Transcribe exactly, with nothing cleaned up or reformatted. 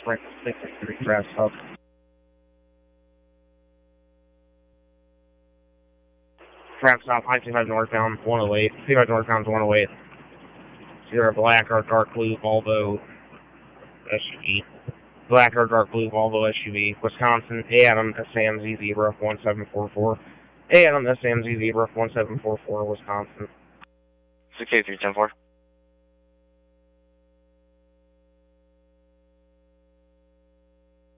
Sprint six three Grass Hub. Trap stop, I two five northbound, one oh eight. two five northbound, one oh eight. Either a black or dark blue Volvo S U V. Black or dark blue Volvo S U V. Wisconsin, A Adam, S A M Z Zebra, one seven four four. A Adam, S A M Z Zebra, one seven four four, Wisconsin. six eight three ten four.